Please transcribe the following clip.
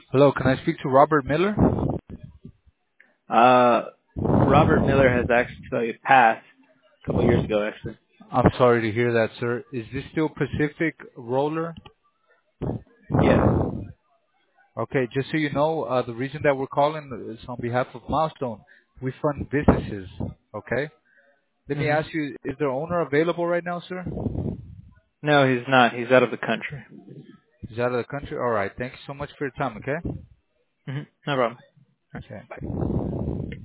Hello, can I speak to Robert Miller? Robert Miller has actually passed a couple years ago, actually. I'm sorry to hear that, sir. Is this still Pacific Roller? Yes. Okay, just so you know, the reason that we're calling is on behalf of Milestone. We fund businesses, okay? Let me hmm ask you, is the owner available right now, sir? No, he's not. He's out of the country. He's out of the country? All right, thank you so much for your time, okay? No problem. Okay.